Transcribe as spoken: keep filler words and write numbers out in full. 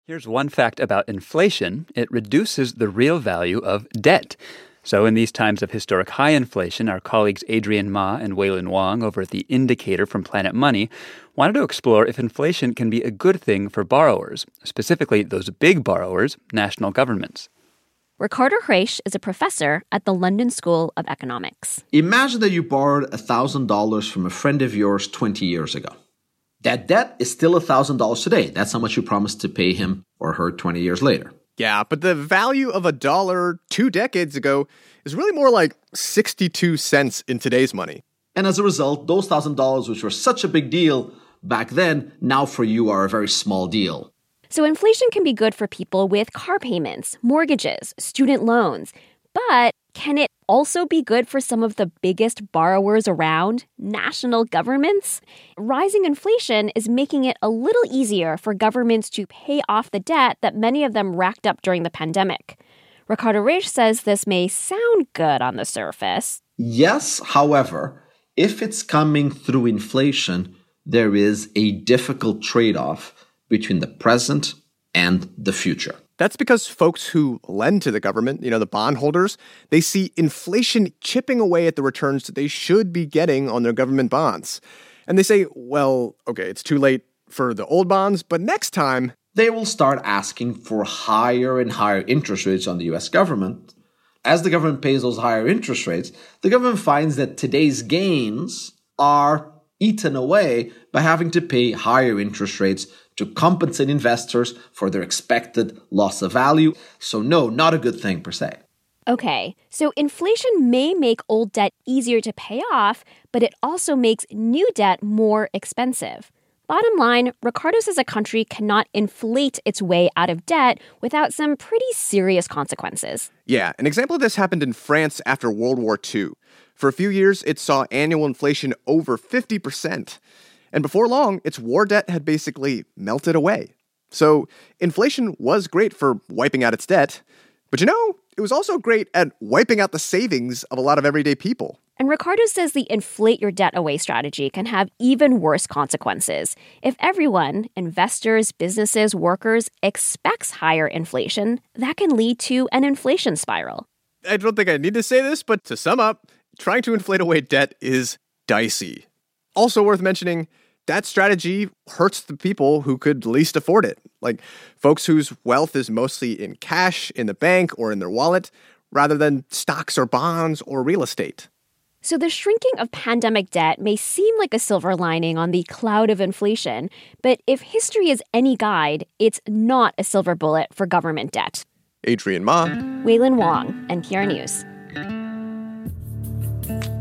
Here's one fact about inflation. It reduces the real value of debt. So in these times of historic high inflation, our colleagues Adrian Ma and Wailin Wong over at The Indicator from Planet Money wanted to explore if inflation can be a good thing for borrowers, specifically those big borrowers, national governments. Ricardo Reis is a professor at the London School of Economics. Imagine that you borrowed one thousand dollars from a friend of yours twenty years ago. That debt is still one thousand dollars today. That's how much you promised to pay him or her twenty years later. Yeah, but the value of a dollar two decades ago is really more like sixty-two cents in today's money. And as a result, those one thousand dollars, which were such a big deal back then, now for you are a very small deal. So inflation can be good for people with car payments, mortgages, student loans. But can it also be good for some of the biggest borrowers around, national governments? Rising inflation is making it a little easier for governments to pay off the debt that many of them racked up during the pandemic. Ricardo Reis says this may sound good on the surface. Yes, however, if it's coming through inflation, there is a difficult trade-off between the present and the future. That's because folks who lend to the government, you know, the bondholders, they see inflation chipping away at the returns that they should be getting on their government bonds. And they say, well, okay, it's too late for the old bonds, but next time they will start asking for higher and higher interest rates on the U S government. As the government pays those higher interest rates, the government finds that today's gains are eaten away by having to pay higher interest rates to compensate investors for their expected loss of value. So no, not a good thing per se. Okay, so inflation may make old debt easier to pay off, but it also makes new debt more expensive. Bottom line, Ricardo says a country cannot inflate its way out of debt without some pretty serious consequences. Yeah, an example of this happened in France after World War Two. For a few years, it saw annual inflation over fifty percent. And before long, its war debt had basically melted away. So inflation was great for wiping out its debt. But you know, it was also great at wiping out the savings of a lot of everyday people. And Ricardo says the inflate your debt away strategy can have even worse consequences. If everyone, investors, businesses, workers, expects higher inflation, that can lead to an inflation spiral. I don't think I need to say this, but to sum up, trying to inflate away debt is dicey. Also worth mentioning, that strategy hurts the people who could least afford it, like folks whose wealth is mostly in cash, in the bank, or in their wallet, rather than stocks or bonds or real estate. So the shrinking of pandemic debt may seem like a silver lining on the cloud of inflation, but if history is any guide, it's not a silver bullet for government debt. Adrian Ma. Wailin Wong, N P R News.